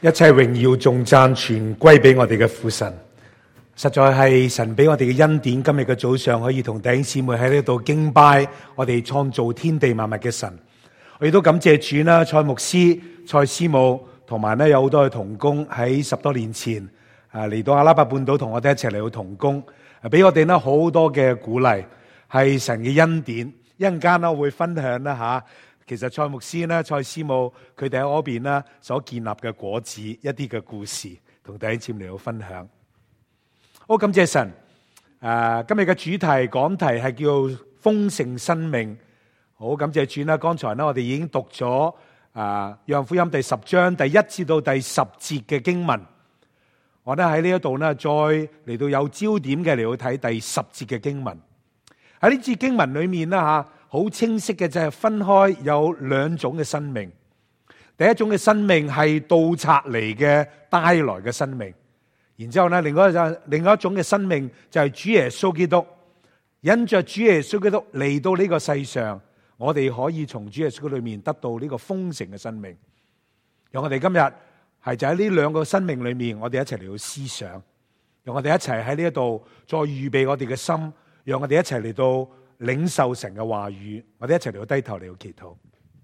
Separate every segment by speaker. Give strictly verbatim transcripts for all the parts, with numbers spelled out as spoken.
Speaker 1: 一切榮耀頌讚全歸俾我哋嘅父神，實在係神俾我哋嘅恩典。今日嘅早上可以同弟兄姊妹喺呢度敬拜我哋創造天地萬物嘅神。我亦都感謝主啦，蔡牧師、蔡師母同埋咧有好多嘅同工喺十多年前啊嚟到阿拉伯半島同我哋一齊嚟到同工，俾我哋咧好多嘅鼓勵，係神嘅恩典。一陣間咧我會分享啦吓。其實蔡牧師咧、蔡師母佢哋喺嗰邊咧所建立嘅果子，一啲嘅故事，同弟兄姊妹嚟到分享。好，感謝神。誒，今日嘅主題講題係叫豐盛生命。好，感謝主啦。剛才咧我哋已經讀咗誒《約翰福音》第十章第一至到第十節嘅經文。我咧喺呢一度咧再嚟到有焦點嘅嚟到睇第十節嘅經文。喺呢節經文裏面咧吓。好清晰嘅就係分開有兩種嘅生命。第一種嘅生命係盜賊嚟嘅帶來嘅生命，然之後咧另外就另外一種嘅生命就係主耶穌基督，因着主耶穌基督嚟到呢個世上，我哋可以從主耶穌裏面得到呢個豐盛嘅生命。讓我哋今日係就喺呢兩個生命裏面，我哋一齊嚟到思想，讓我哋一齊喺呢一度再預備我哋嘅心，讓我哋一齊嚟到領受神嘅話語，我哋一齊嚟到低頭嚟到祈禱。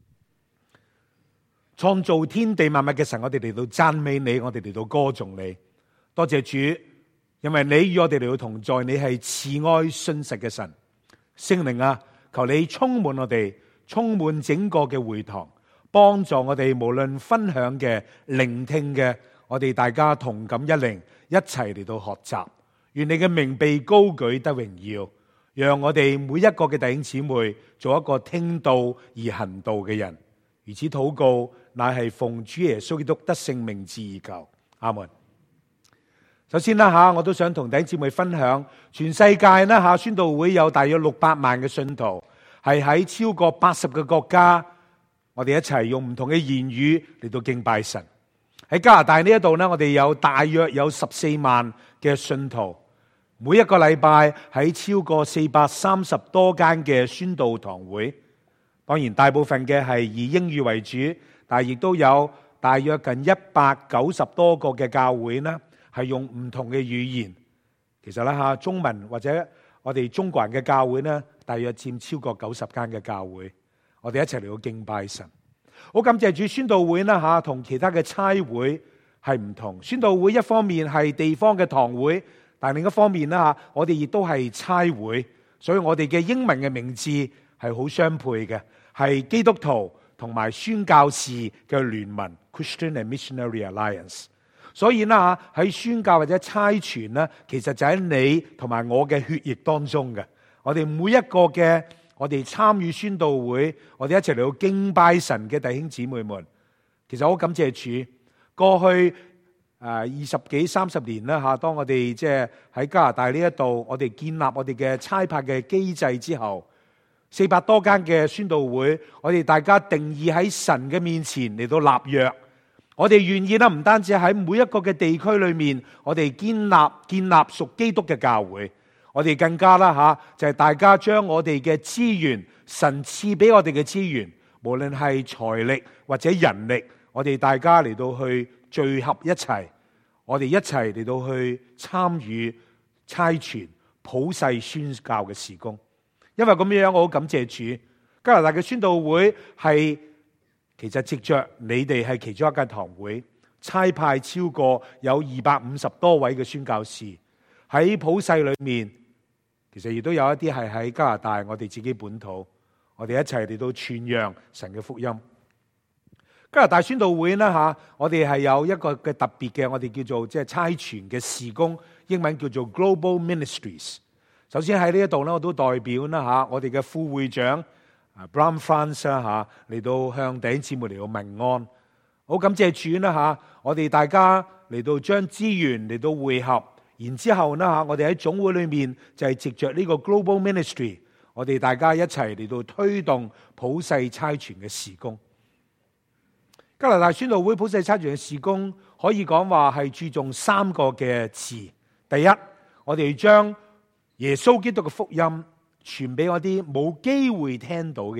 Speaker 1: 創造天地萬物嘅神，我哋嚟到讚美你，我哋嚟到歌頌你。多謝主，因為你與我哋嚟到同在，你係慈愛信實嘅神。聖靈啊，求你充滿我哋，充滿整個嘅會堂，幫助我哋無論分享嘅、聆聽嘅，我哋大家同感一靈，一齊嚟到學習。願你嘅名被高舉得榮耀。讓我哋每一個嘅弟兄姊妹做一個聽道而行道嘅人，如此禱告，乃係奉主耶穌基督得勝名字而求，阿門。首先啦吓，我都想同弟兄姊妹分享，全世界啦吓，宣道會有大約六百萬嘅信徒，係喺超過八十個國家，我哋一齊用唔同嘅言語嚟到敬拜神。喺加拿大呢一度呢，我哋有大約有十四萬嘅信徒。每一個禮拜喺超過四百三十多間嘅宣道堂會，當然大部分嘅係以英語為主，但係亦都有大約近一百九十多個嘅教會呢，係用唔同嘅語言。其實咧吓，中文或者我哋中國人嘅教會呢，大約佔超過九十間嘅教會。我哋一齊嚟到敬拜神。好感謝主，宣道會呢吓，同其他嘅差會係唔同。宣道會一方面係地方嘅堂會。但另一方面啦，我哋亦都係差會，所以我哋嘅英文嘅名字係好相配嘅，係基督徒同埋宣教士嘅聯盟 （Christian and Missionary Alliance）。所以啦，喺宣教或者差傳咧，其實就喺你同埋我嘅血液當中嘅。我哋每一個嘅我哋參與宣道會，我哋一齊嚟到敬拜神嘅弟兄姊妹們，其實好感謝主過去。誒二十幾三十年啦嚇，當我哋即係喺加拿大呢一度，我哋建立我哋嘅差派嘅機制之後，四百多間嘅宣道會，我哋大家定義喺神嘅面前嚟到立約，我哋願意啦，唔單止喺每一個嘅地區裏面，我哋建立建立屬基督嘅教會，我哋更加啦嚇，就係大家將我哋嘅資源，神賜俾我哋嘅資源，無論係財力或者人力，我哋大家嚟到去聚合一齊，我哋一齊嚟到去參與差傳普世宣教嘅事工。因為咁樣，我好感謝主。加拿大嘅宣道會係其實藉着你哋係其中一間堂會，差派超過有二百五十多位嘅宣教士喺普世裏面，其實亦都有一啲係喺加拿大我哋自己本土，我哋一齊嚟到傳揚神嘅福音。加拿大宣道會呢吓，我哋係有一個嘅特別嘅，我哋叫做即係差傳嘅事工，英文叫做 Global Ministries。首先喺呢一度呢，我都代表啦吓，我哋嘅副會長 Bram France 啦吓，嚟到向弟兄姊妹嚟到問安。好感謝主啦吓，我哋大家嚟到將資源嚟到匯合，然之後呢吓，我哋喺總會裏面就係藉着呢個 Global Ministry， 我哋大家一齊嚟到推動普世差傳嘅事工。加拿大宣道會普世差傳嘅事工，可以講話係注重三個嘅字。第一，我哋將耶穌基督嘅福音傳俾我啲冇機會聽到嘅人，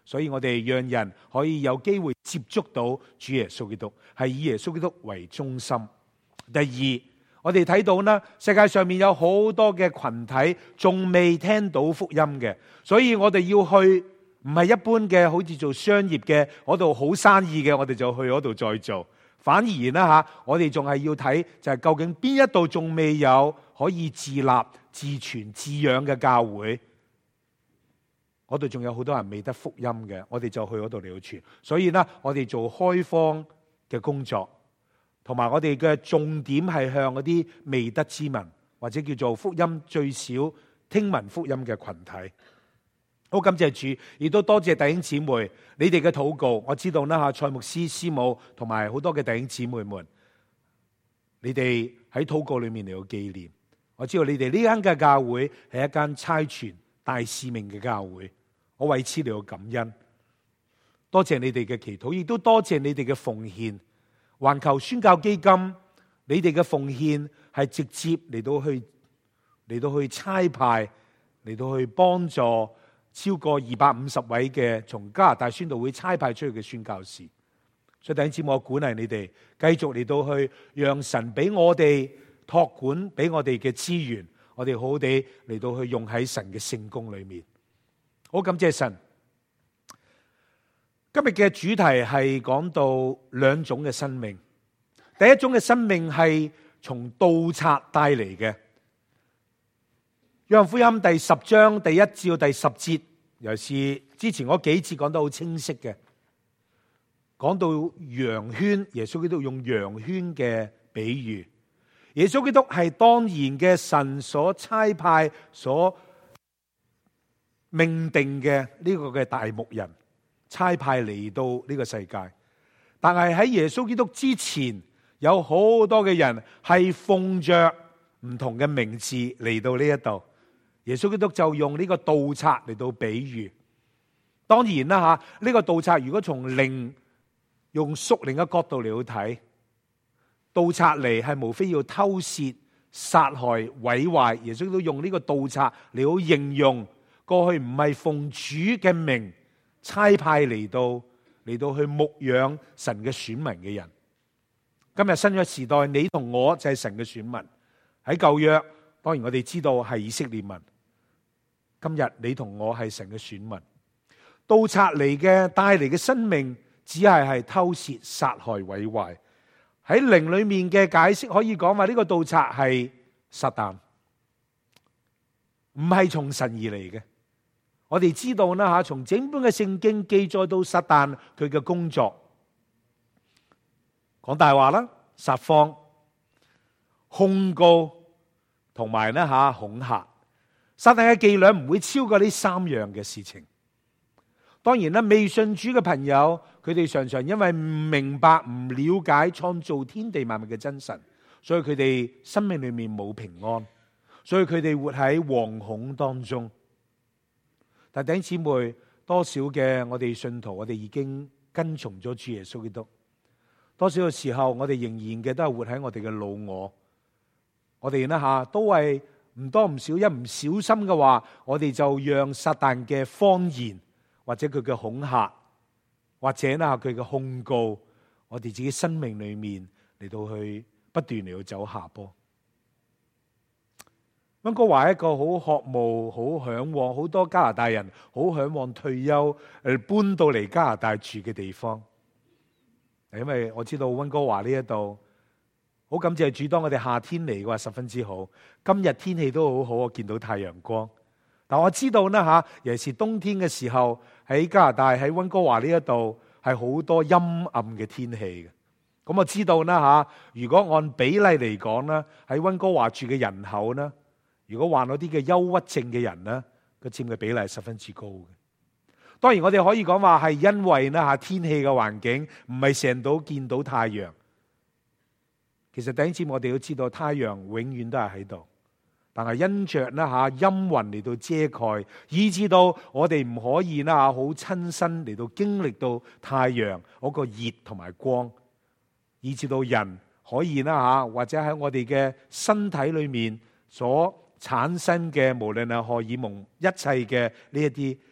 Speaker 1: 所以我哋讓人可以有機會接觸到主耶穌基督，係以耶穌基督為中心。第二，我哋睇到呢，世界上面有好多嘅群體仲未聽到福音嘅，所以我哋要去，唔係一般嘅好似做商業嘅嗰度好生意嘅，我哋就去嗰度再做。反而呢，吓，我哋仲係要睇就係究竟邊一度仲未有可以自立、自存、自養嘅教會。嗰度仲有好多人未得福音嘅，我哋就去嗰度嚟去傳。所以呢，我哋做開荒嘅工作，同埋我哋嘅重點係向嗰啲未得之民，或者叫做福音最少聽聞福音嘅群體。好感謝主，亦都多謝弟兄姊妹你哋嘅禱告。我知道啦吓，蔡牧師師母同埋好多嘅弟兄姊妹們，你哋喺禱告裏面嚟到紀念。我知道你哋呢間嘅教會係一間差傳大使命嘅教會，我為此嚟到感恩。多謝你哋嘅祈禱，亦都多謝你哋嘅奉獻。環球宣教基金，你哋嘅奉獻係直接嚟到去嚟到去差派，嚟到去幫助超過二百五十位嘅從加拿大宣道會差派出去嘅宣教士。所以弟兄姊妹，我鼓勵你哋繼續嚟到去讓神俾我哋託管，俾我哋嘅資源，我哋好好地嚟到去用喺神嘅聖工裏面。好感謝神。今日嘅主題係講到兩種嘅生命。第一種嘅生命係從盜賊帶嚟嘅。約翰福音第十章第一至第十節，尤其是之前嗰幾節講得好清晰嘅，講到羊圈，耶穌基督用羊圈嘅比喻。耶穌基督係當然嘅神所差派、所命定嘅呢個嘅大牧人，差派嚟到呢個世界。但係喺耶穌基督之前，有好多嘅人係奉着唔同嘅名字嚟到呢一度。耶穌基督就用呢個盜賊嚟到比喻。當然啦吓，呢個盜賊如果從靈用屬靈嘅角度嚟到睇，盜賊嚟係無非要偷竊、殺害、毀壞。耶穌基督用呢個盜賊嚟到形容過去唔係奉主嘅名差派嚟到嚟到去牧養神嘅選民嘅人。今日新約時代，你同我就係神嘅選民。喺舊約，當然我哋知道係以色列民。今日你同我係神嘅選民。盜賊嚟嘅帶嚟嘅生命，只係係偷竊、殺害、毀壞。喺靈裏面嘅解釋可以講話呢個盜賊係撒旦，唔係從神而嚟嘅。我哋知道啦吓，從整本嘅聖經記載到撒旦佢嘅工作，講大話啦、撒謊、控告同埋咧吓恐嚇。撒旦嘅伎倆唔會超過呢三樣嘅事情。當然啦，未信主嘅朋友，佢哋常常因為唔明白、唔了解創造天地萬物嘅真神，所以佢哋生命裏面冇平安，所以佢哋活喺惶恐當中。但弟兄姊妹，多少嘅我哋信徒，我哋已經跟從咗主耶穌基督。多少嘅時候，我哋仍然嘅都係活喺我哋嘅老我。我哋呢吓都係唔多唔少，一唔小心嘅話，我哋就讓撒旦嘅謊言，或者佢嘅恐嚇，或者呢佢嘅控告，我哋自己生命裏面嚟到去不斷嚟到走下坡。溫哥華係一個好渴慕、好向往，好多加拿大人好向往退休誒搬到嚟加拿大住嘅地方。因為我知道溫哥華呢一度好感謝主，當我哋夏天嚟嘅話十分之好。今日天氣都好好，我見到太陽光。但我知道呢吓，尤其是冬天嘅時候喺加拿大喺溫哥華呢一度係好多陰暗嘅天氣嘅。咁我知道呢吓，如果按比例嚟講呢，喺溫哥華住嘅人口呢，如果患咗啲嘅憂鬱症嘅人呢，個佔嘅比例係十分之高嘅。當然我哋可以講話係因為呢吓天氣嘅環境唔係成日都見到太陽。其實第一次我哋都知道太陽永遠都係喺度，但係因着呢吓陰雲嚟到遮蓋，以致到我哋唔可以呢吓好親身嚟到經歷到太陽嗰個熱同埋光，以致到人可以呢吓或者喺我哋嘅身體裏面所產生嘅無論係荷爾蒙一切嘅呢一啲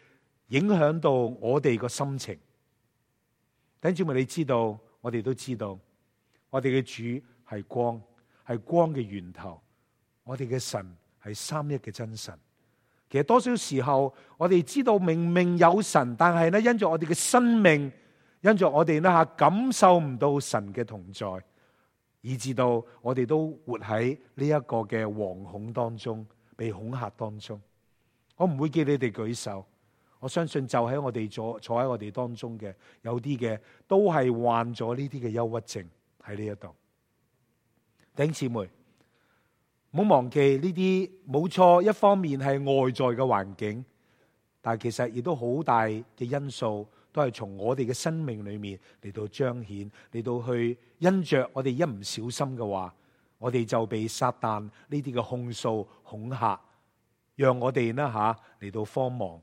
Speaker 1: 影響到我哋個心情。弟兄姊妹，你知道，我哋都知道，我哋嘅主係光，係光嘅源頭。我哋嘅神係三一嘅真神。其實多少時候，我哋知道明明有神，但係咧因着我哋嘅生命，因着我哋咧吓感受唔到神嘅同在，以致到我哋都活喺呢一個嘅惶恐當中，被恐嚇當中。我唔會叫你哋舉手，我相信就喺我哋坐坐喺我哋當中嘅，有啲嘅都係患咗呢啲嘅憂鬱症喺呢一度。弟兄姊妹，唔好忘記呢啲冇錯，一方面係外在嘅環境，但係其實亦都好大嘅因素，都係從我哋嘅生命裏面嚟到彰顯，嚟到去因着我哋一唔小心嘅話，我哋就被撒旦呢啲嘅控訴恐嚇，讓我哋呢吓嚟到慌忙。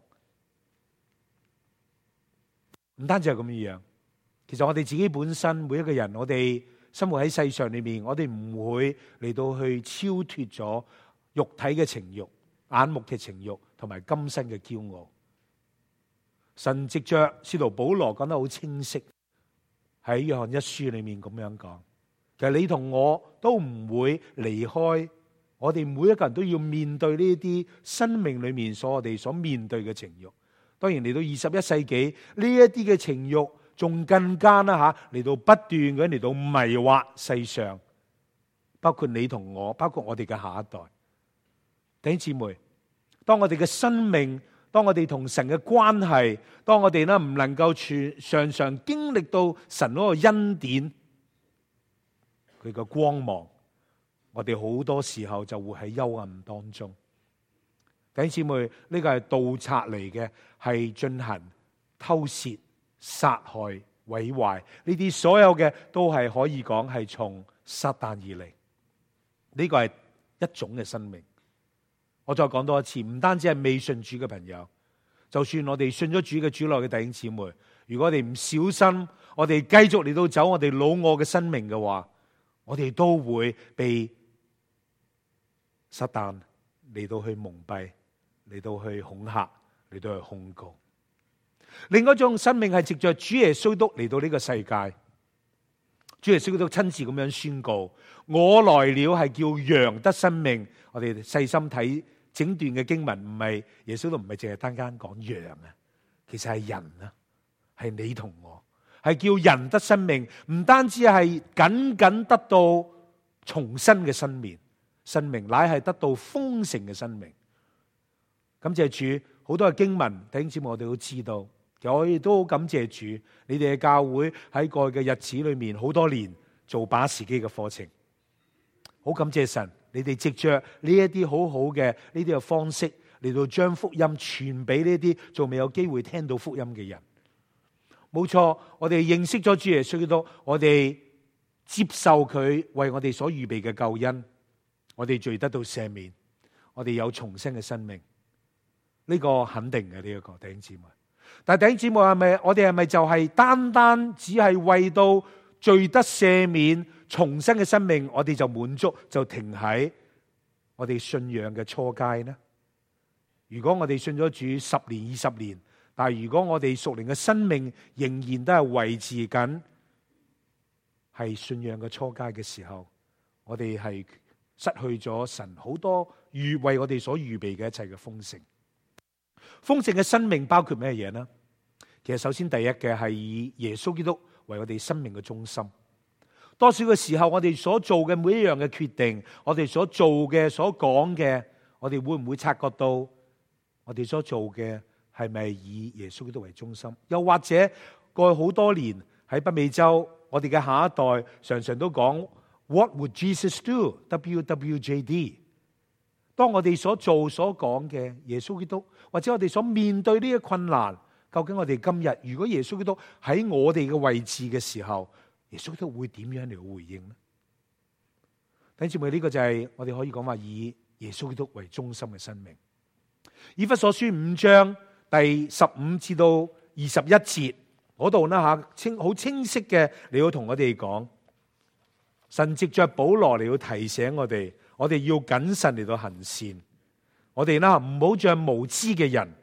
Speaker 1: 唔單止係咁樣，其實我哋自己本身每一個人，我哋生活喺世上裏面，我哋唔會嚟到去超脫咗肉體嘅情慾、眼目嘅情慾同埋今生嘅驕傲。神藉着使徒保羅講得好清晰，喺約翰一書裏面咁樣講，其實你同我都唔會離開，我哋每一個人都要面對呢啲生命裏面所我哋所面對嘅情慾。當然嚟到二十一世紀，呢一啲嘅情慾仲更加啦吓，嚟到不斷咁嚟到迷惑世上，包括你同我，包括我哋嘅下一代。弟兄姊妹，當我哋嘅生命，當我哋同神嘅關係，當我哋呢唔能夠全常常經歷到神嗰個恩典，佢嘅光芒，我哋好多時候就會喺幽暗當中。弟兄姊妹，呢個係盜賊嚟嘅，係進行偷竊、殺害、毀壞呢啲所有嘅，都係可以講係從撒旦而嚟。呢個係一種嘅生命。我再講多一次，唔單止係未信主嘅朋友，就算我哋信咗主嘅主內嘅弟兄姊妹，如果我哋唔小心，我哋繼續嚟到走我哋老我嘅生命嘅話，我哋都會被撒旦嚟到去蒙蔽，嚟到去恐嚇，嚟到去控告。另外一種生命係藉着主耶穌基督嚟到呢個世界，主耶穌基督親自咁樣宣告：我來了係叫羊得生命。我哋細心睇整段嘅經文，唔係耶穌都唔係淨係單單講羊啊，其實係人啊，係你同我，係叫人得生命，唔單止係僅僅得到重生嘅生命，生命乃係得到豐盛嘅生命。感謝主，好多嘅經文弟兄姊妹我哋都知道，其實我亦都好感謝主，你哋嘅教會喺過去嘅日子裏面好多年做把時機嘅課程，好感謝神，你哋藉着呢一啲好好嘅呢啲嘅方式嚟到將福音傳俾呢啲仲未有機會聽到福音嘅人。冇錯，我哋認識咗主耶穌基督，我哋接受佢為我哋所預備嘅救恩，我哋罪得到赦免，我哋有重生嘅生命。呢個肯定嘅，呢一個弟兄姊妹，但係弟兄姊妹係咪我哋係咪就係單單只係為到罪得赦免重生嘅生命，我哋就滿足，就停喺我哋信仰嘅初階呢？如果我哋信咗主十年二十年，但係如果我哋屬靈嘅生命仍然都係維持緊係信仰嘅初階嘅時候，我哋係失去咗神好多預為我哋所預備嘅一切嘅豐盛。豐盛嘅生命包括咩嘢呢？其實首先第一嘅係以耶穌基督為我哋生命嘅中心。多少嘅時候，我哋所做嘅每一樣嘅決定，我哋所做嘅、所講嘅，我哋會唔會察覺到我哋所做嘅係咪以耶穌基督為中心？又或者過去好多年喺北美洲，我哋嘅下一代常常都講 What would Jesus do? W W J D。當我哋所做所講嘅耶穌基督，或者我哋所面對呢個困難，究竟我哋今日如果耶穌基督喺我哋嘅位置嘅時候，耶穌基督會點樣嚟回應呢？弟兄姊妹，呢個就係我哋可以講話以耶穌基督為中心嘅生命。以弗所書五章第十五至到二十一節嗰度呢吓，清好清晰嘅嚟到同我哋講，神藉着保羅嚟到提醒我哋。我哋要謹慎嚟到行善，我哋啦唔好像無知嘅人，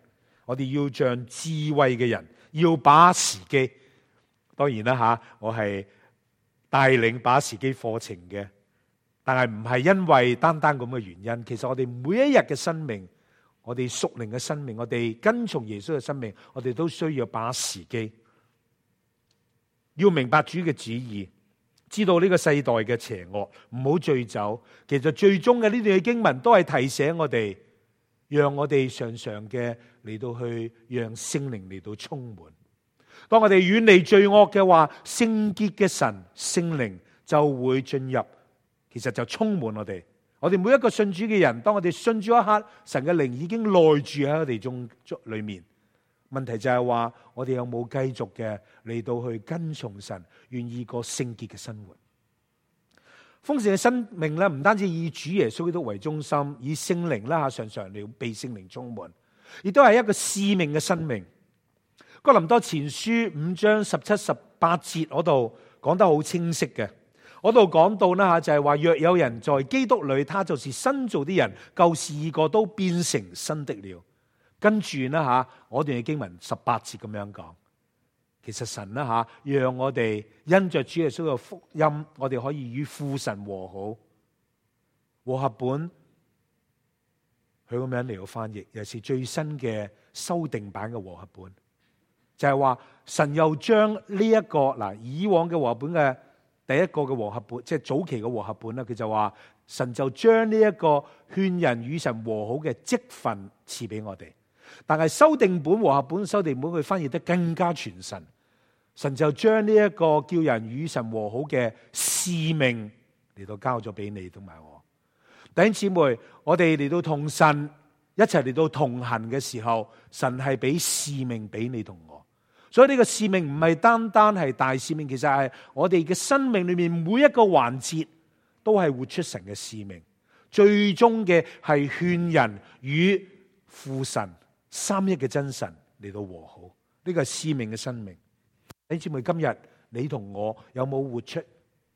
Speaker 1: 我哋要像智慧嘅人，要把握時機。當然啦吓，我係帶領把握時機課程嘅，但係唔係因為單單咁嘅原因。其實我哋每一日嘅生命，我哋屬靈嘅生命，我哋跟從耶穌嘅生命，我哋都需要把握時機，要明白主嘅旨意，知道呢個世代嘅邪惡，唔好醉酒。其實最終嘅呢段嘅經文都係提醒我哋，讓我哋常常嘅嚟到去讓聖靈嚟到充滿。當我哋遠離罪惡嘅話，聖潔嘅神聖靈就會進入，其實就充滿我哋。我哋每一個信主嘅人，當我哋信主一刻，神嘅靈已經內住喺我哋中裏面。問題就係話，我哋有冇繼續嘅嚟到去跟從神，願意過聖潔嘅生活。豐盛嘅生命咧，唔單止以主耶穌基督為中心，以聖靈啦，常常要被聖靈充滿，亦都係一個使命嘅生命。哥林多前書五章十七、十八節嗰度講得好清晰嘅，嗰度講到啦吓，就係話若有人在基督裏，他就是新造啲人，舊事已過，都變成新的了。跟住啦吓，我段嘅經文十八節咁樣講，其實神啦吓，讓我哋因着主耶穌嘅福音，我哋可以與父神和好。和合本佢咁樣嚟到翻譯，又是最新嘅修訂版嘅和合本。就係話神又將呢一個嗱，以往嘅和合本嘅第一個嘅和合本，即係早期嘅和合本啦，佢就話神就將呢一個勸人與神和好嘅職分賜俾我哋。但係修訂本和合本修訂本佢翻譯得更加全神，神就將呢一個叫人與神和好嘅使命嚟到交咗俾你同埋我。弟兄姊妹，我哋嚟到同神一齊嚟到同行嘅時候，神係俾使命俾你同我。所以呢個使命唔係單單係大使命，其實係我哋嘅生命裏面每一個環節都係活出神嘅使命。最終嘅係勸人與父神三一嘅真神嚟到和好，呢個係使命嘅生命。弟兄姊妹，今日你同我有冇活出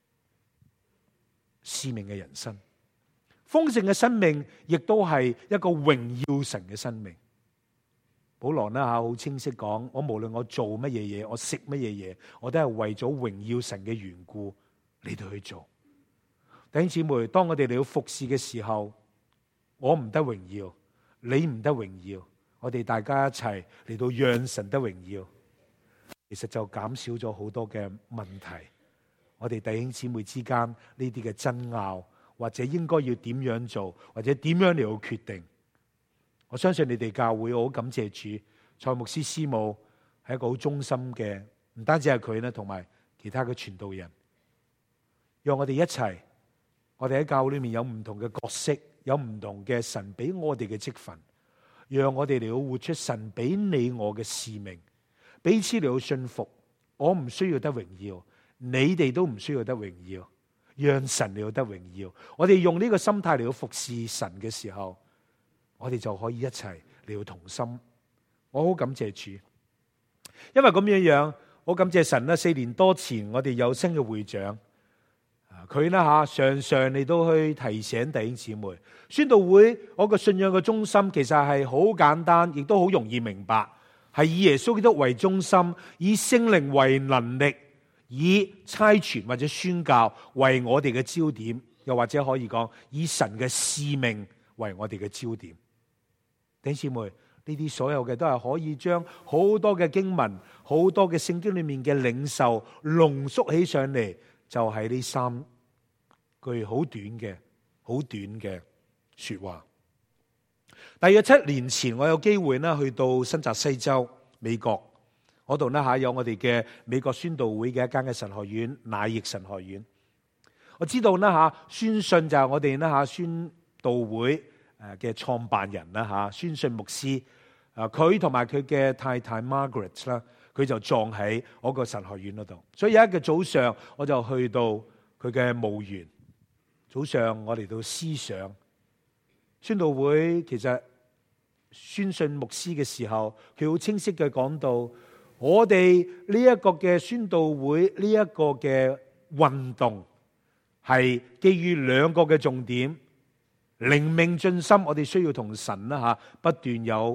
Speaker 1: 使命嘅人生？豐盛嘅生命亦都係一個榮耀神嘅生命。保羅呢吓好清晰講，我無論我做乜嘢嘢，我食乜嘢嘢，我都係為咗榮耀神嘅緣故嚟到去做。弟兄姊妹，當我哋嚟到服侍嘅時候，我唔得榮耀，你唔得榮耀，我哋大家一齊嚟到讓神得榮耀，其實就減少咗好多嘅問題。我哋弟兄姊妹之間呢啲嘅爭拗，或者應該要點樣做，或者點樣嚟到決定。我相信你哋教會，我好感謝主，蔡牧師師母係一個好忠心嘅，唔單止係佢呢，同埋其他嘅傳道人，讓我哋一齊，我哋喺教會裏面有唔同嘅角色，有唔同嘅神俾我哋嘅職分，讓我哋嚟到活出神俾你我嘅使命，彼此嚟到信服。我唔需要得榮耀，你哋都唔需要得榮耀，讓神嚟到得榮耀。我哋用呢個心態嚟到服侍神嘅時候，我哋就可以一齊嚟到同心。我好感謝主，因為咁樣樣，我感謝神啦。四年多前，我哋有新嘅會長，佢呢吓常常嚟到去提醒弟兄姊妹，宣道會我個信仰嘅中心其實係好簡單，亦都好容易明白，係以耶穌基督為中心，以聖靈為能力，以差傳或者宣教為我哋嘅焦點，又或者可以講以神嘅使命為我哋嘅焦點。弟兄姊妹，呢啲所有嘅都係可以將好多嘅經文、好多嘅聖經裏面嘅領受濃縮起上嚟，就係呢三句好短嘅、好短嘅說話。大約七年前，我有機會呢去到新澤西州美國嗰度呢吓，有我哋嘅美國宣道會嘅一間嘅神學院，乃譯神學院。我知道呢吓，宣信就係我哋呢吓宣道會誒嘅創辦人啦吓，宣信牧師，誒佢同埋佢嘅太太 Margaret 啦，佢就葬喺嗰個神學院嗰度。所以有一個早上，我就去到佢嘅墓園。早上我嚟到思想宣道會，其實宣信牧師嘅時候，佢好清晰嘅講到，我哋呢一個嘅宣道會呢一個嘅運動係基於兩個嘅重點。靈命進深，我哋需要同神啦吓不斷有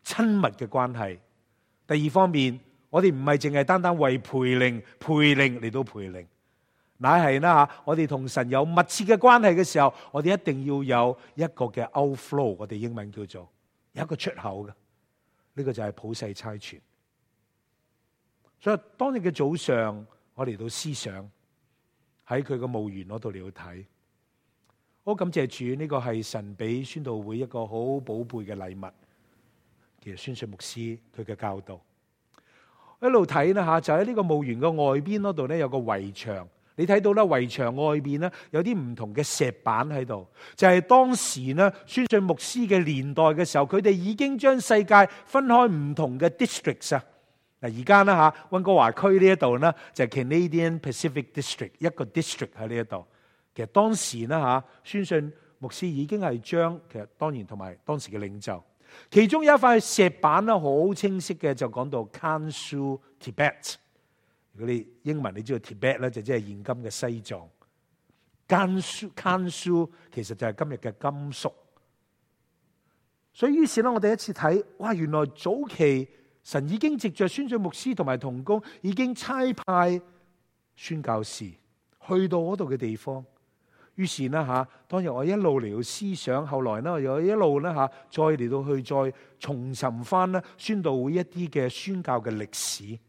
Speaker 1: 親密嘅關係。第二方面，我哋唔係淨係單單為培靈培靈嚟到培靈，乃係啦吓，我哋同神有密切嘅關係嘅時候，我哋一定要有一個嘅 outflow， 我哋英文叫做有一個出口嘅，呢個就係普世差傳。所以當日嘅早上，我嚟到思想喺佢個墓園嗰度嚟到睇，好感謝主，呢個係神俾宣道會一個好寶貝嘅禮物。其實宣信牧師佢嘅教導，一路睇啦吓，就喺呢個墓園嘅外邊嗰度咧有個圍牆，你睇到啦，圍牆外邊咧有啲唔同嘅石板喺度，就係當時咧宣信牧師嘅年代嘅時候，佢哋已經將世界分開唔同嘅 districts 啊。嗱，而家咧吓，溫哥華區呢一度咧就係 Canadian Pacific District 一個 district 喺呢一度。其實當時咧吓，宣信牧師已經係將其實當然同埋當時嘅領袖，其中有一塊石板咧好清晰嘅就講到 Gansu Tibet。如果你英文你知道 Tibet 咧就即係現今嘅西藏。Gansu Gansu 其實就係今日嘅甘肅。所以於是咧我哋一次睇，哇，原來早期神已經藉着宣信牧師同埋同工，已經差派宣教士去到嗰度嘅地方。於是呢，吓，當日我一路嚟到思想，後來呢，我又一路呢，吓，再嚟到去再重尋翻呢宣道會一啲嘅宣教嘅歷史。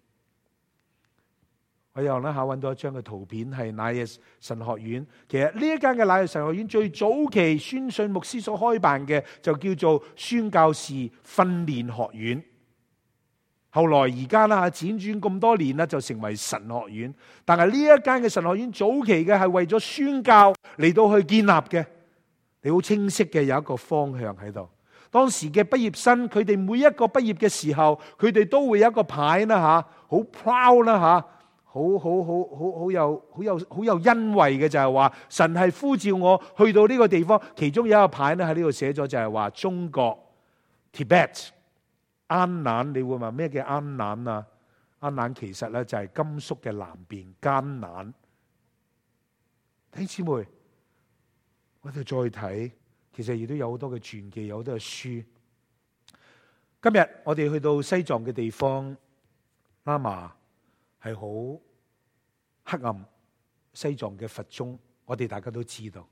Speaker 1: 我又呢，吓，揾到一張嘅圖片，係乃日神學院。其實呢一間嘅乃日神學院最早期宣信牧師所開辦嘅就叫做宣教士訓練學院。後來而家啦，輾轉咁多年啦，就成為神學院。但係呢一間嘅神學院早期嘅係為咗宣教嚟到去建立嘅，你好清晰嘅有一個方向喺度。當時嘅畢業生，佢哋每一個畢業嘅時候，佢哋都會有一個牌啦吓，好 proud 啦吓，好好好好好有好有好有欣慰嘅，就係話神係呼召我去到呢個地方。其中有一個牌咧喺呢度寫咗，就係話中國 Tibet。安南，你會問咩叫安南啊？安南其實咧就係甘肅嘅南邊艱難。弟兄姊妹，我哋再睇，其實亦都有好多嘅傳記，有好多嘅書。今日我哋去到西藏嘅地方，喇嘛係好黑暗，西藏嘅佛宗，我哋大家都知道，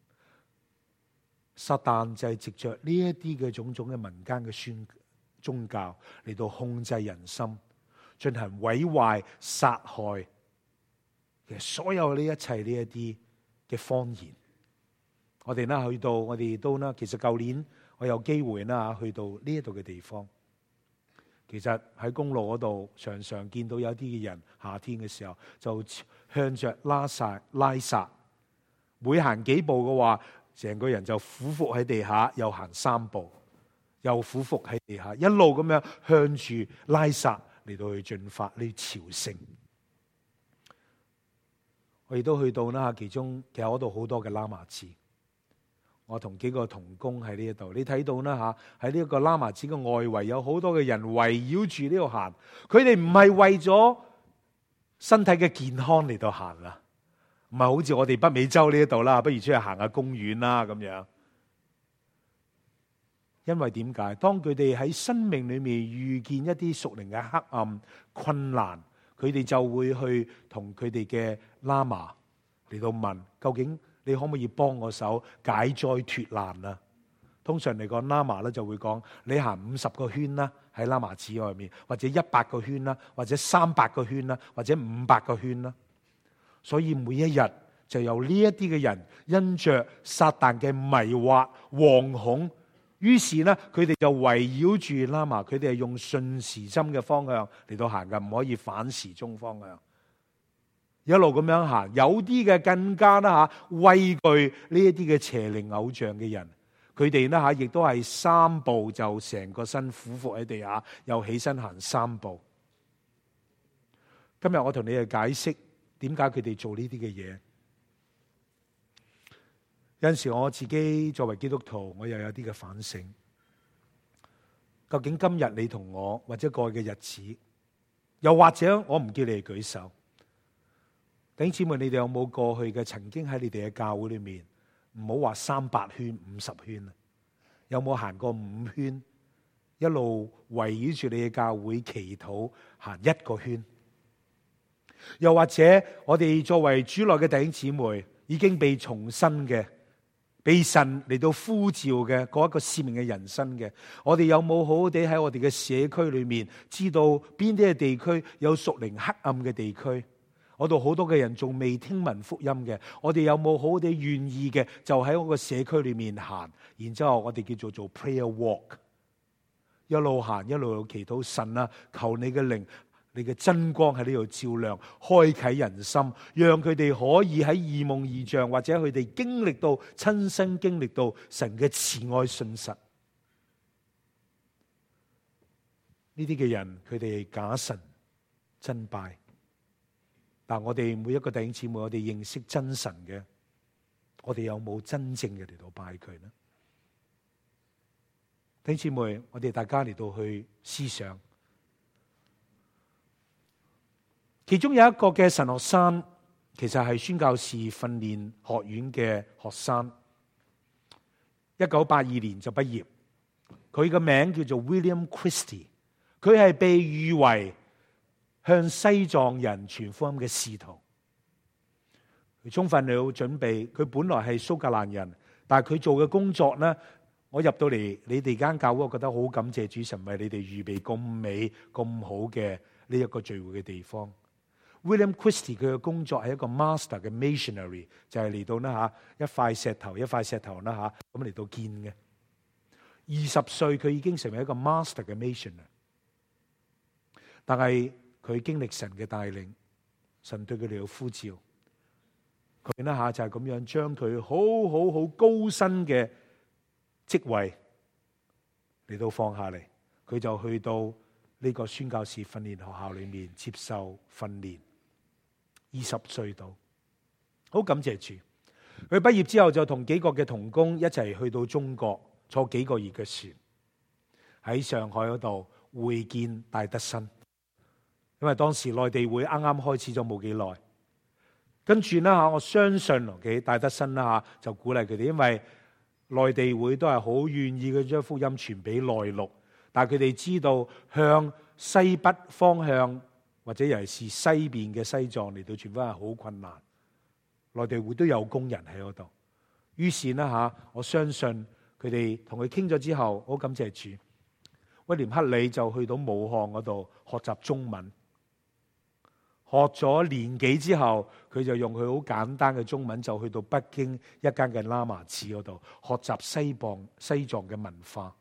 Speaker 1: 撒旦就係藉着呢一啲嘅種種嘅民間嘅宣宗教嚟到控制人心，進行毀壞、殺害，其實所有呢一切呢一啲嘅謊言，我哋呢去到，我哋都呢，其實舊年我有機會呢去到呢一度嘅地方，其實喺公路嗰度常常見到有啲嘅人夏天嘅時候就向着拉薩拉薩，每行幾步嘅話，成個人就俯伏喺地下，又行三步。又俯伏喺地下，一路咁樣向住拉薩嚟到去進發呢朝聖。我亦都去到啦，其中其實嗰度好多嘅喇嘛寺，我同幾個同工喺呢一度，你睇到啦吓，喺呢一個喇嘛寺嘅外圍有好多嘅人圍繞住呢度行，佢哋唔係為咗身體嘅健康嚟到行啦，唔係好似我哋北美洲呢一度啦，不如出去行下公園啦咁樣。因為點解？當佢哋喺生命裏面遇見一啲屬靈嘅黑暗困難，佢哋就會去同佢哋嘅喇嘛嚟到問：究竟你可唔可以幫我手解災脫難啊？通常嚟講，喇嘛咧就會講：你行五十個圈啦，喺喇嘛寺外面，或者一百個圈啦，或者三百個圈啦，或者五百個圈啦。所以每一日就有呢一啲嘅人，因着撒旦嘅迷惑、惶恐。於是呢，佢哋就圍繞住喇嘛，佢哋係用順時針嘅方向嚟到行嘅，唔可以反時鐘方向。一路咁樣行，有啲嘅更加啦吓，畏懼呢一啲嘅邪靈偶像嘅人，佢哋呢吓亦都係三步就成個身俯伏喺地下，又起身行三步。今日我同你哋解釋點解佢哋做呢啲嘅嘢。有陣時我自己作為基督徒，我又有啲嘅反省。究竟今日你同我，或者過去嘅日子，又或者我唔叫你哋舉手，弟兄姊妹，你哋有冇過去嘅曾經喺你哋嘅教會裏面，唔好話三百圈、五十圈啊，有冇行過五圈、 一路圍繞住你嘅教會祈禱行一個圈。又或者我哋作為主內嘅弟兄姊妹，已經被重生嘅，被神嚟到呼召嘅嗰一個使命嘅人生嘅，我哋有冇好好地喺我哋嘅社區裏面，知道邊啲嘅地區有屬靈黑暗嘅地區？嗰度好多嘅人仲未聽聞福音嘅，我哋有冇好好地願意嘅，就喺我個社區裏面行，然之後我哋叫做做 prayer walk， 一路行一路祈禱，神啊，求你嘅靈，你嘅真光喺呢度照亮，開啟人心，讓佢哋可以喺異夢異象，或者佢哋經歷到親身經歷到神嘅慈愛信實。呢啲嘅人，佢哋係假神真拜。但我哋每一個弟兄姊妹，我哋認識真神嘅，我哋有冇真正嘅嚟到拜佢呢？弟兄姊妹，我哋大家嚟到去思想，其中有一個嘅神學生，其實係宣教士訓練學院嘅學生，一九八二年就畢業。佢嘅名叫做 William Christie， 佢係被譽為向西藏人傳福音嘅使徒。佢充分嚟到準備，佢本來係蘇格蘭人，但係佢做嘅工作呢，我入到嚟你哋間教會，我覺得好感謝主神為你哋預備咁美咁好嘅呢一個聚會嘅地方。William Christie 佢嘅工作係一個 master 嘅 missionary， 就係嚟到呢吓一塊石頭一塊石頭啦吓咁嚟到建嘅。二十歲佢已經成為一個 master 嘅 missionary， 但係佢經歷神嘅帶領，神對佢哋有呼召，佢呢下就係咁樣將佢好好好高薪嘅職位嚟到放下嚟，佢就去到呢個宣教士訓練學校裏面接受訓練。二十歲到，好感謝主。佢畢業之後就同幾個嘅同工一齊去到中國，坐幾個月嘅船，喺上海嗰度會見戴德生。因為當時內地會啱啱開始咗冇幾耐，跟住呢吓，我相信嘅戴德生啦吓就鼓勵佢哋，因為內地會都係好願意嘅將福音傳俾內陸，但係佢哋知道向西北方向或者尤其是西邊嘅西藏嚟到傳福音係好困難，內地會都有工人喺嗰度。於是呢吓，我相信佢哋同佢傾咗之後，好感謝主，威廉克里就去到武漢嗰度學習中文。學咗年幾之後，佢就用佢好簡單嘅中文就去到北京一間嘅喇嘛寺嗰度學習西藏西藏嘅文化。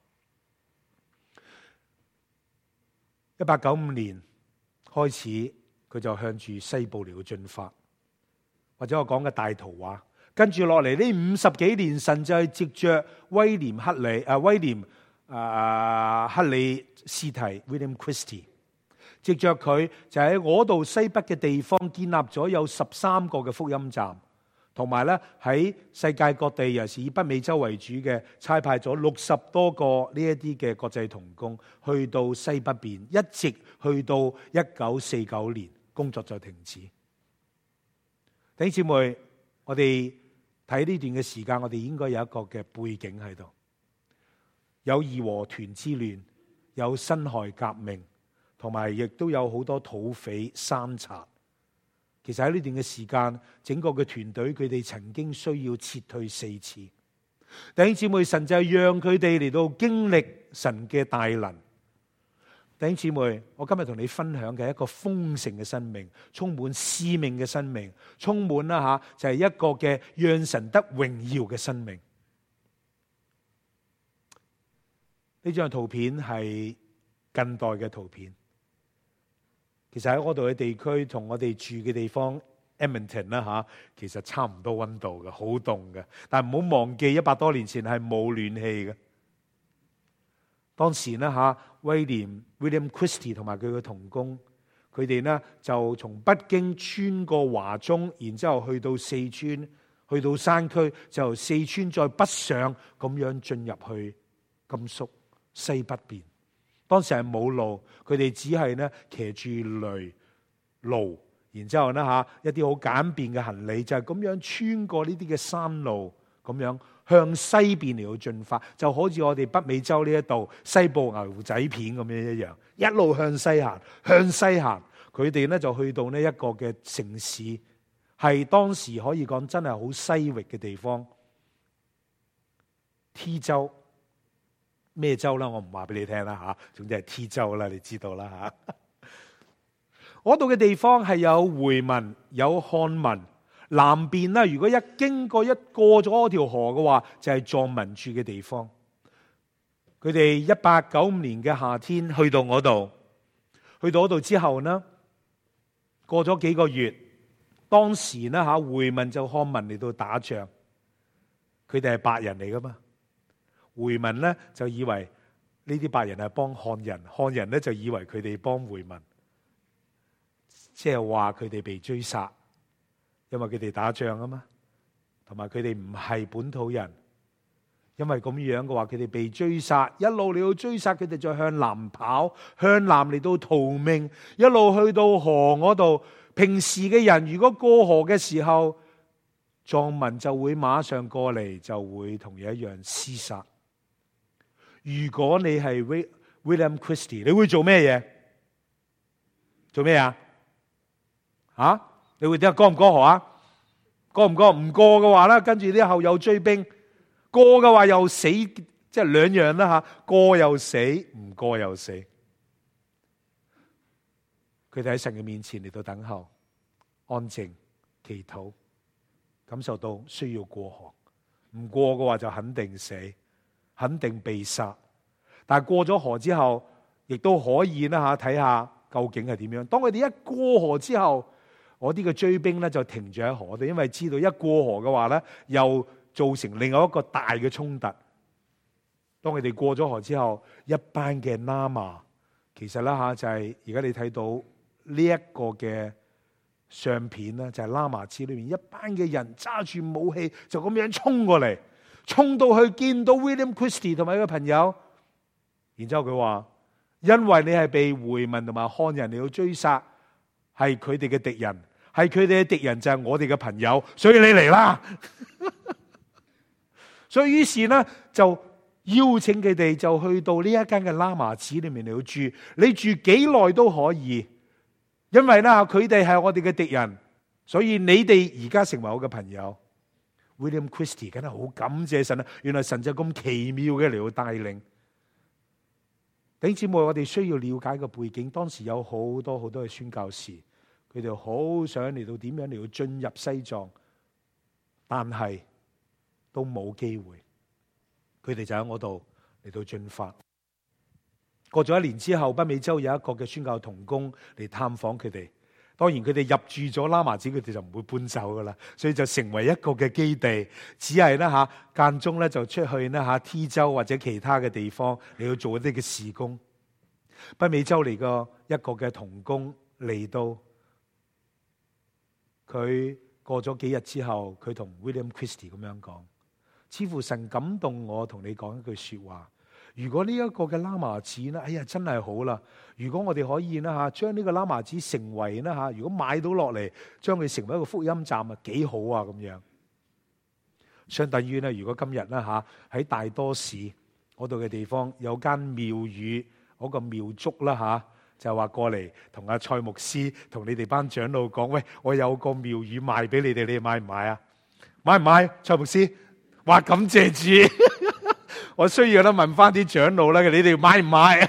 Speaker 1: 一八九五年開始，佢就向住西部嚟到進發，或者我講嘅大圖畫。跟住落嚟呢五十幾年，神就係藉着威廉克里啊威廉啊克里斯提 William Christie。藉着佢就喺嗰度西北嘅地方建立咗有十三個嘅福音站，同埋咧喺世界各地，尤其是以北美洲為主嘅，差派咗六十多個呢一啲嘅國際同工去到西北邊，一直去到一九四九年工作就停止。弟兄姊妹，我哋睇呢段嘅時間，我哋應該有一個嘅背景喺度，有義和團之亂，有辛亥革命。同埋亦都有好多土匪山賊。其實喺呢段嘅時間，整個嘅團隊佢哋曾經需要撤退四次。弟兄姊妹，神就係讓佢哋嚟到經歷神嘅大能。弟兄姊妹，我今日同你分享嘅一個豐盛嘅生命，充滿使命嘅生命，充滿啦吓就係一個嘅讓神得榮耀嘅生命。呢張圖片係近代嘅圖片。其實喺嗰度嘅地區同我哋住嘅地方 Edmonton 啦吓，其實差唔多溫度嘅，好凍嘅。但係唔好忘記，一百多年前係冇暖氣嘅。當時呢吓，威廉 William Christie 同埋佢嘅同工，佢哋呢就從北京穿過華中，然之後去到四川，去到山區，就由四川再北上，咁樣進入去甘肅西北邊。當時係冇路，佢哋只係咧騎住驢驢，然之後咧嚇一啲好簡便嘅行李，就係咁樣穿過呢啲嘅山路咁樣向西邊嚟到進發，就好似我哋北美洲呢一度西部牛仔片咁樣一樣，一路向西行，向西行，佢哋咧就去到呢一個嘅城市，係當時可以講真係好西域嘅地方。T 州咩州啦？我唔話俾你聽啦吓，總之係 T 州啦，你知道啦吓。嗰度嘅地方係有回民，有漢民。南邊啦，如果一經過一過咗嗰條河嘅話，就係藏民住嘅地方。佢哋一八九五年嘅夏天去到嗰度，去到嗰度之後呢，過咗幾個月，當時呢吓回民就漢民嚟到打仗，佢哋係白人嚟噶嘛。回民咧就以為呢啲白人係幫漢人，漢人咧就以為佢哋幫回民，即係話佢哋被追殺，因為佢哋打仗啊嘛，同埋佢哋唔係本土人，因為咁樣嘅話，佢哋被追殺，一路嚟到追殺，佢哋再向南跑，向南嚟到逃命，一路去到河嗰度。平時嘅人如果過河嘅時候，藏民就會馬上過嚟，就會同你一樣廝殺。如果你係 William Christie， 你會做咩嘢？做咩啊？吓？你會點啊？過唔過河啊？過唔過？唔過嘅話咧，跟住之後有追兵；過嘅話又死，即係兩樣啦吓。過又死，唔過又死。佢哋喺神嘅面前嚟到等候，安靜祈禱，感受到需要過河。唔過嘅話就肯定死。肯定被殺，但係過咗河之後，亦都可以啦吓，睇下究竟係點樣。當佢哋一過河之後，我啲嘅追兵咧就停住喺河度，因為知道一過河嘅話咧，又造成另外一個大嘅衝突。當佢哋過咗河之後，一班嘅喇嘛，其實啦吓就係而家你睇到呢一個嘅相片啦，就係喇嘛寺裏面一班嘅人揸住武器就咁樣衝過嚟。衝到去見到 William Christie 同埋佢嘅朋友，然之後佢話：因為你係被回民同埋漢人嚟到追殺，係佢哋嘅敵人，係佢哋嘅敵人就係我哋嘅朋友，所以你嚟啦。所以於是呢，就邀請佢哋就去到呢一間嘅喇嘛寺裏面嚟到住，你住幾耐都可以，因為咧佢哋係我哋嘅敵人，所以你哋而家成為我嘅朋友。William Christie 梗係好感謝神啦！原來神就咁奇妙嘅嚟到帶領。弟兄姊妹，我哋需要了解個背景。當時有好多好多嘅宣教士，佢哋好想嚟到點樣嚟到進入西藏，但係都冇機會。佢哋就喺嗰度嚟到進發。過咗一年之後，北美洲有一個嘅宣教同工嚟探訪佢哋。當然佢哋入住咗喇嘛寺，佢哋就唔會搬走噶啦，所以就成為一個嘅基地，只係咧吓間中咧就出去咧吓 T 州或者其他嘅地方嚟到做一啲嘅事工。北美洲嚟個一個嘅同工嚟到，佢過咗幾日之後，佢同 William Christie 咁樣講：似乎神感動我同你講一句說話。如果呢一個嘅喇嘛寺咧，哎呀真係好啦！如果我哋可以咧吓，將呢個喇嘛寺成為咧吓，如果買到落嚟，將佢成為一個福音站啊，幾好啊咁樣。相等於咧，如果今日咧吓喺大多市嗰度嘅地方有間廟宇，嗰個廟祝啦吓，就話過嚟同阿蔡牧師同你哋班長老講：喂，我有個廟宇賣俾你哋，你哋買唔買啊？買唔買？蔡牧師話感謝主。我需要咧問翻啲長老咧，你哋買唔買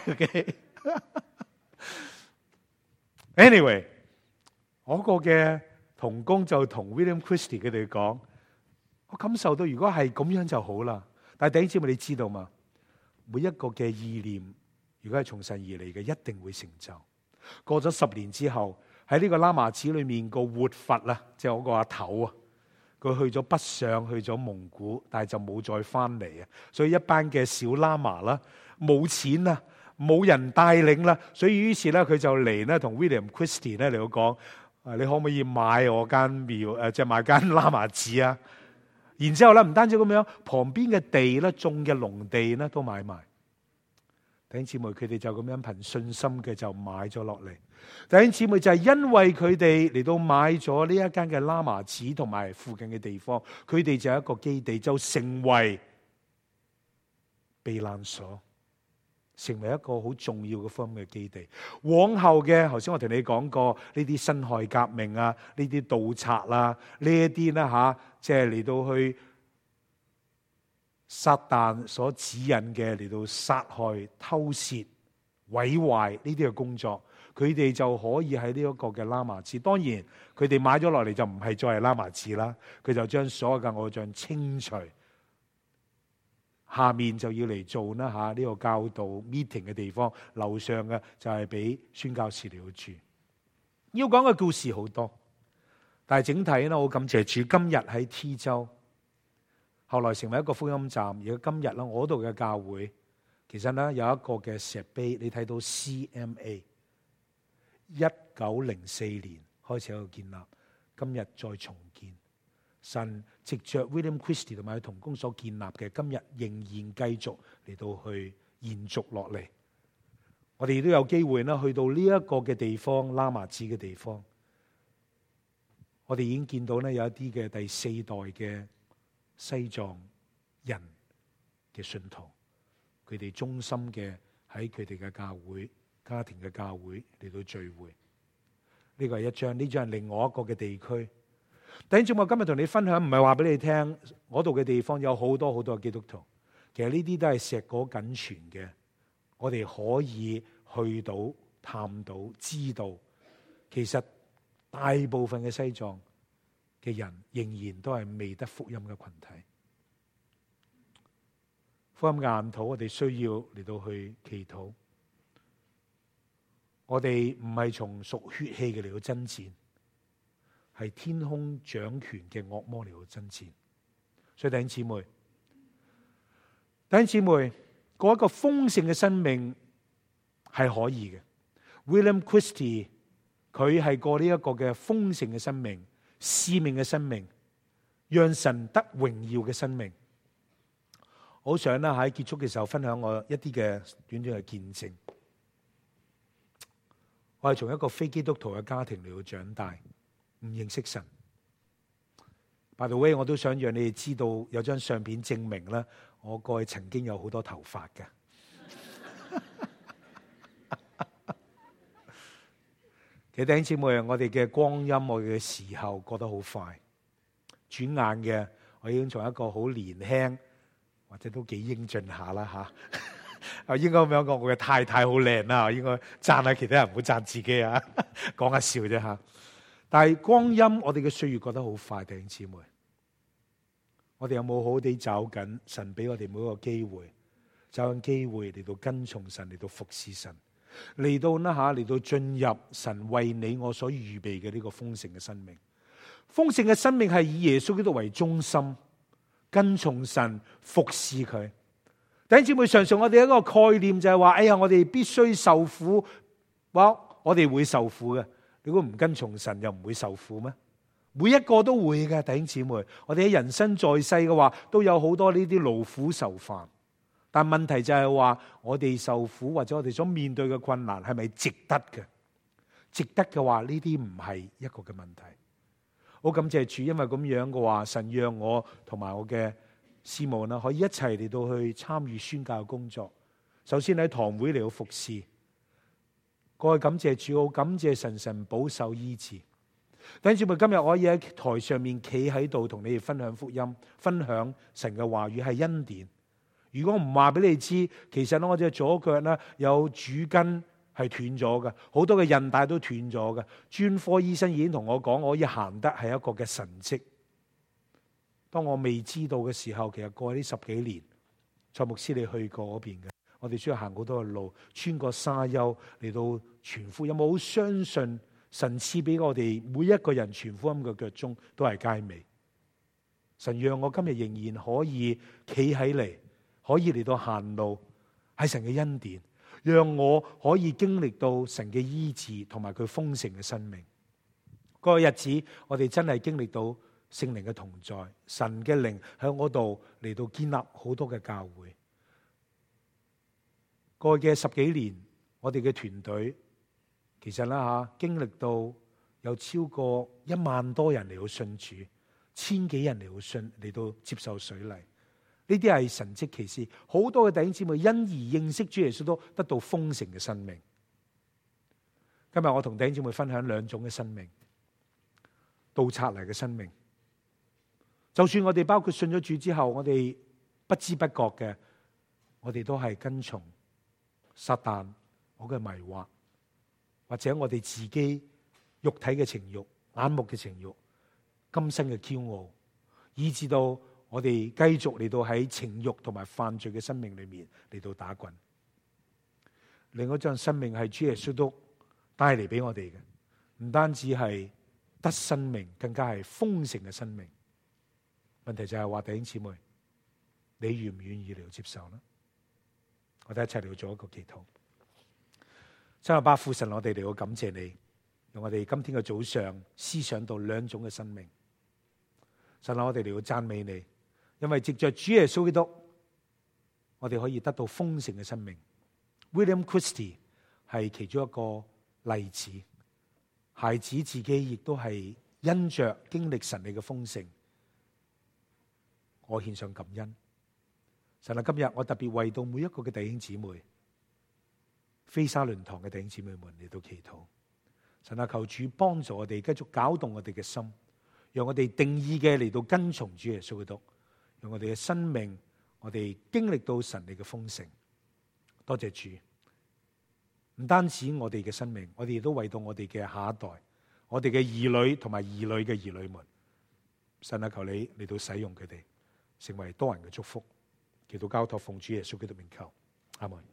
Speaker 1: ？Anyway， 我個嘅同工就同 William Christie 佢哋講，我感受到如果係咁樣就好啦。但係弟兄姊妹，你知道嘛？每一個嘅意念，如果係從神而嚟嘅，一定會成就。過咗十年之後，喺呢個喇嘛寺裏面個活佛啦，即係我個阿頭啊。佢去咗北上，去咗蒙古，但係就冇再翻嚟啊！所以一班嘅小喇嘛啦，冇錢啊，冇人帶領啦，所以於是咧佢就嚟咧同 William Christie 咧嚟到講：啊，你可唔可以買我間廟誒，即係買間喇嘛寺啊？然之後咧，唔單止咁樣，旁邊嘅地咧，種嘅農地咧都買埋。 弟兄姊妹，佢哋就咁樣憑信心嘅就買咗落嚟。弟兄姊妹，就係因為佢哋嚟到買咗呢一間嘅拉麻寺同埋附近嘅地方，佢哋就有一個基地，就成為避難所，成為一個好重要嘅福音嘅基地。往後嘅，頭先我同你講過呢啲辛亥革命啊，呢啲盜賊啦，呢一啲咧吓，即係嚟到去撒旦所指引嘅嚟到殺害、偷竊、毀壞呢啲嘅工作，佢哋就可以喺呢一個嘅拉麻寺。當然，佢哋買咗落嚟就唔係再係拉麻寺啦，佢就將所有嘅偶像清除。下面就要嚟做啦吓，呢個教導 meeting 嘅地方，樓上嘅就係俾宣教士嚟到住。要講嘅故事好多，但係整體咧，我感謝主，今日喺 T 州，後來成為一個福音站。而家今日咧，我度嘅教會其實咧有一個嘅石碑，你睇到 C M A 一九零四年開始喺度建立，今日再重建。神藉着 William Christie 同埋佢同工所建立嘅，今日仍然繼續嚟到去延續落嚟。我哋亦都有機會呢去到呢一個嘅地方，拉麻寺嘅地方，我哋已經見到呢有一啲嘅第四代嘅西藏人嘅信徒，佢哋忠心嘅喺佢哋嘅教會、家庭嘅教會嚟到聚會。呢個係一張，呢張係另外一個嘅地區。弟兄姊妹，我今日同你分享，唔係話俾你聽，我度嘅地方有好多好多嘅基督徒。其實呢啲都係碩果僅存嘅，我哋可以去到探到知道，其實大部分嘅西藏嘅人仍然都係未得福音嘅群體。福音嘅岩土，我哋需要嚟到去祈禱。我哋唔係從屬血氣嘅嚟到爭戰，係天空掌權嘅惡魔嚟到爭戰。所以弟兄姊妹，弟兄姊妹，過一個豐盛嘅生命係可以嘅。William Christie 佢係過呢一個嘅豐盛嘅生命、使命嘅生命，讓神得榮耀嘅生命。我好想咧喺結束嘅時候分享我一啲嘅短短嘅見證。我係從一個非基督徒嘅家庭嚟到長大，唔認識神。By the way，我都想讓你哋知道有張相片證明咧，我過去曾經有好多頭髮嘅。其實弟兄姊妹，我哋嘅光陰，我哋嘅時候過得好快，轉眼嘅我已經從一個好年輕，或者都幾英俊下啦吓。啊，應該咁樣講，我嘅太太好靚啦，應該讚下其他人，唔好讚自己啊，講下笑啫吓。但係光陰，我哋嘅歲月過得好快，弟兄姊妹，我哋有冇好好地找緊神俾我哋每一個機會，找緊機會嚟到跟從神，嚟到服侍神，嚟到呢下嚟到進入神為你我所預備嘅呢個豐盛嘅生命。豐盛嘅生命係以耶穌基督為中心，跟從神，服侍佢。弟兄姊妹，常常我哋一個概念就係話，哎呀，我哋必須受苦，話我哋會受苦嘅。如果唔跟從神，又唔會受苦咩？每一個都會嘅，弟兄姊妹。我哋喺人生在世嘅話，都有好多呢啲勞苦受煩。但問題就係話，我哋受苦或者我哋所面對嘅困難係咪值得嘅？值得嘅話，呢啲唔係一個嘅問題。好感謝主，因為咁樣嘅話，神讓我同埋我嘅師母呢，可以一齊嚟到去參與宣教嘅工作。首先喺堂會嚟到服侍，過去感謝主，好感謝神神保守醫治。弟兄姊妹，今日我可以喺台上面企喺度同你哋分享福音，分享神嘅話語係恩典。如果唔話俾你知，其實我隻左腳呢有主筋係斷咗嘅，好多嘅韌帶都斷咗嘅。專科醫生已經同我講，我可以行得係一個嘅神蹟。當我未知道嘅時候，其實過去呢十幾年，蔡牧師你去過嗰邊嘅，我哋需要行好多嘅路，穿過沙丘嚟到傳福音。有冇好相信神賜俾我哋每一個人傳福音嘅腳蹤都係佳美？神讓我今日仍然可以企起嚟，可以嚟到行路，係神嘅恩典，讓我可以經歷到神嘅醫治同埋佢豐盛嘅生命。嗰個日子，我哋真係經歷到聖靈嘅同在，神嘅靈喺我度嚟到建立好多嘅教會。 過去嘅十幾年，我哋嘅團隊其實啦吓，經歷到有超過一萬多人嚟到信主，千幾人嚟到信嚟到接受水禮，呢啲係神蹟奇事。好多嘅弟兄姊妹因而認識主耶穌，都得到豐盛嘅生命。今日我同弟兄姊妹分享兩種嘅生命，盜賊嚟嘅生命。就算我哋包括信咗主之後，我哋不知不覺嘅，我哋都係跟從撒旦我嘅迷惑，或者我哋自己肉體嘅情慾、眼目嘅情慾、今生嘅驕傲，以致到我哋繼續嚟到喺情慾同埋犯罪嘅生命裏面嚟到打滾。另一種生命係主耶穌都帶嚟俾我哋嘅，唔單止係得生命，更加係豐盛嘅生命。問題就係話，弟兄姊妹，你願唔願意嚟到接受呢？我哋一齊嚟到做一個祈禱。真係阿爸父神，我哋嚟到感謝你，用我哋今天嘅早上思想到兩種嘅生命。神啊，我哋嚟到讚美你，因為藉着主耶穌基督，我哋可以得到豐盛嘅生命。William Christie 係其中一個例子，孩子自己亦都係因着經歷神你嘅豐盛，我獻上感恩。神啊，今日我特別為到每一個嘅弟兄姊妹，飛沙倫堂嘅弟兄姊妹們嚟到祈禱。神啊，求主幫助我哋繼續攪動我哋嘅心，讓我哋定義嘅嚟到跟從主耶穌基督，讓我哋嘅生命，我哋經歷到神你嘅豐盛。多謝主，唔單止我哋嘅生命，我哋亦都為到我哋嘅下一代，我哋嘅兒女同埋兒女嘅兒女們。神啊，求你嚟到使用佢哋，成為多人嘅祝福。祈禱交託奉主耶穌基督名求，阿門。